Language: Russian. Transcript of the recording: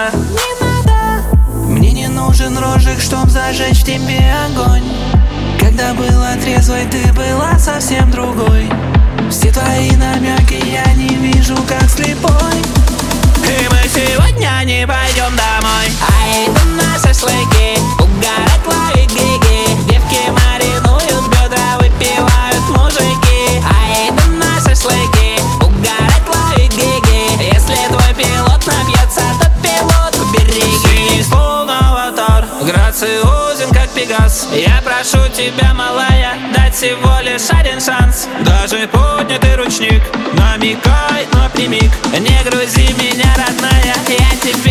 надо, не надо. Мне не нужен рожек, чтоб зажечь в тебе огонь. Когда была трезвой, ты была совсем другой. Все твои намеки я не вижу, как слепой. И мы сегодня не пойдем домой, а идем на шашлыки, угорать, ловить гиги. Девки маринуют бедра, выпивают мужики. А идем на шашлыки, угорать, ловить гиги. Если твой пилот набьется, то пилотку береги. Синий словно аватар, грациозен как Пегас. Я прошу тебя, малая, дать всего лишь один шанс. Даже поднятый ручник намекает напрямик. Не грузи меня, родная, я тебе